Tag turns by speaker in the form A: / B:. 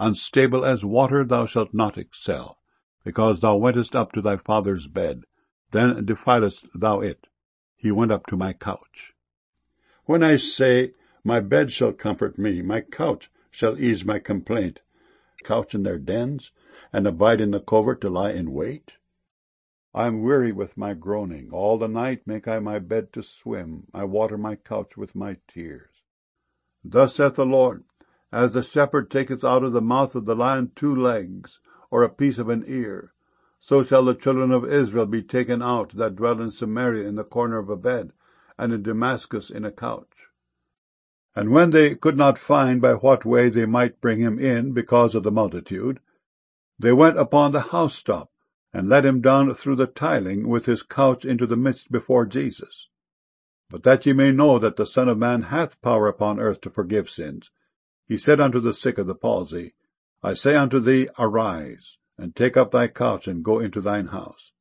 A: Unstable as water thou shalt not excel, because thou wentest up to thy father's bed, then defilest thou it. He went up to my couch. When I say, my bed shall comfort me, my couch shall ease my complaint, couch in their dens, and abide in the covert to lie in wait? I am weary with my groaning, all the night make I my bed to swim, I water my couch with my tears. Thus saith the Lord, as the shepherd taketh out of the mouth of the lion 2 legs, or a piece of an ear, so shall the children of Israel be taken out that dwell in Samaria in the corner of a bed, and in Damascus in a couch. And when they could not find by what way they might bring him in because of the multitude, they went upon the housetop, and let him down through the tiling with his couch into the midst before Jesus. But that ye may know that the Son of Man hath power upon earth to forgive sins, he said unto the sick of the palsy, I say unto thee, arise, and take up thy couch, and go into thine house.